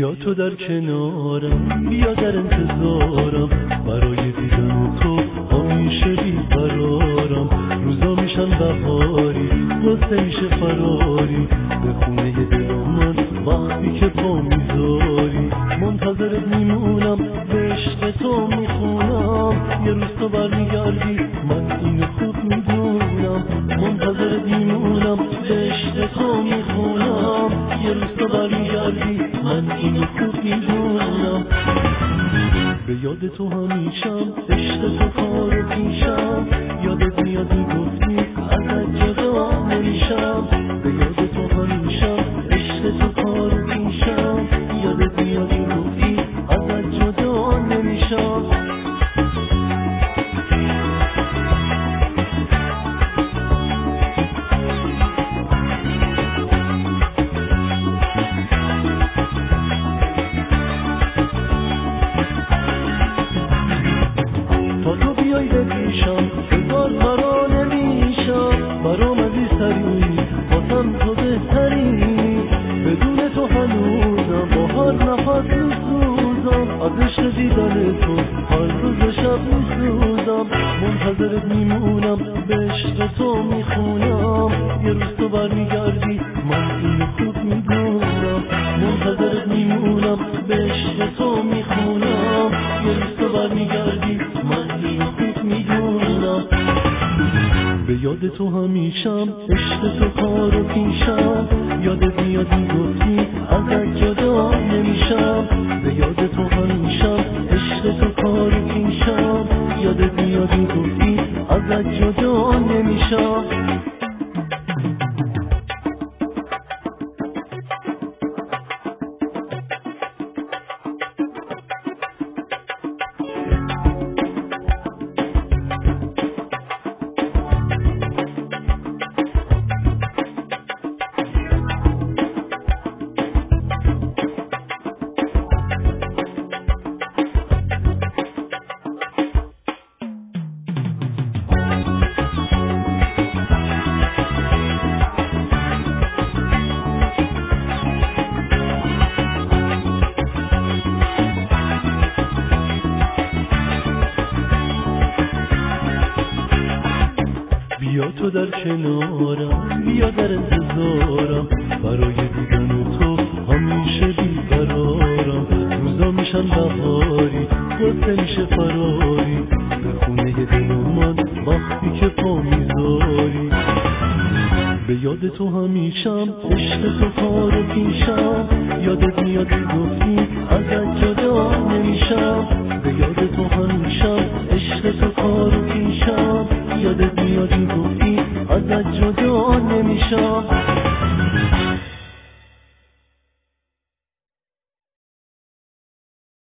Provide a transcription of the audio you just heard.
بیا تو در کنارم، بیا در انتظارم، برای دیدن تو همیشه بیقرارم. روزا میشن بهاری، واسه میشه فراری، به خونه دل من وقتی که پا میذاری. منتظرت میمونم، به عشق تو میخونم، یه روز تو برمیگردی من اینو خوب میدونم. منتظرت میمونم، به عشق تو میخونم، یه روز تو برمیگردی من اینو خوب میدونم. به یاد تو همیشم، عشق تو کار و پیشم، یادت میاد میگفتی ازت جدا نمیشم. به یاد تو همیشم، عشق تو کار و پیشم، یادت میاد میگفتی ازت جدا نمیشم. تا تو بیای به پیشم، بزار مرا نمیشم، برام عزیزتری، واسم تو بهتری. بدون تو هنوزم با هر نفس میسوزم، از عشق دیدن تو هر روز شب میسوزم. منتظرت میمونم، به عشق تو میخونم، یه روز تو برمیگردی من اینو خوب میدونم. منتظرت میمونم، به عشق تو میخونم، یه روز تو برمیگردی من اینو خوب میدونم. به یاد تو همیشم، عشق تو کار و پیشم، یادت میاد میگفتی ازت جدا نمیشم. به یاد تو همیشم، عشق تو کار و پیشم، یادت میاد میگفتی ازت جدا نمیشم. بیا تو در کنارم، بیا در انتظارم، برای دیدن تو همیشه بیقرارم. روزا میشن بهاری، واسه میشه فراری، به خونه دل من وقتی که پا میذاری. به یاد تو همیشم، عشق تو کار و پیشم، یادت میاد میگفتی ازت جدا نمیشم. به یاد تو همیشم، عشق تو کار و پیشم، یادت میاد میگفتی ازت جدا نمیشم.